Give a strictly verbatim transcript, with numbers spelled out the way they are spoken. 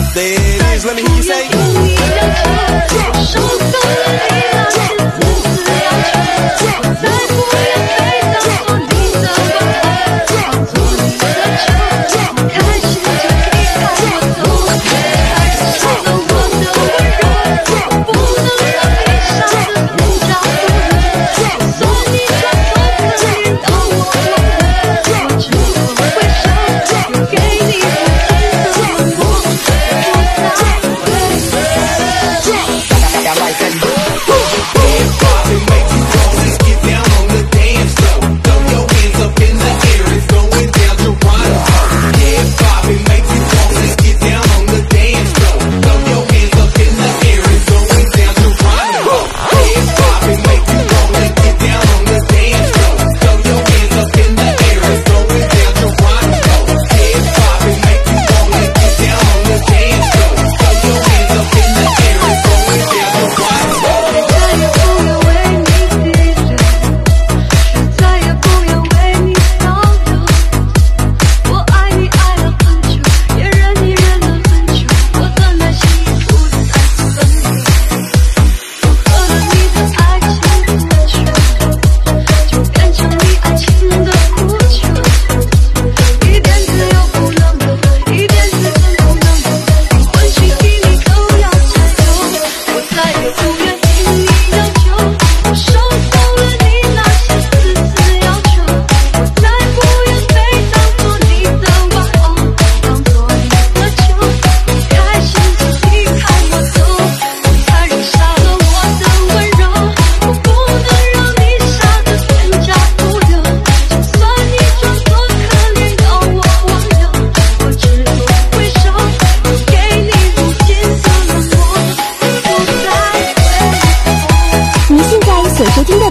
There it is, let me hear you say. 收到了你那些自私要求，我再不愿被当作你的玩偶，当作你的球，开心就离开我走，还是少了我的温柔，不能让你傻得更加不能，送你转头可以让我忘了，我只会挥手给你不停的冷漠，不再回。 所收听的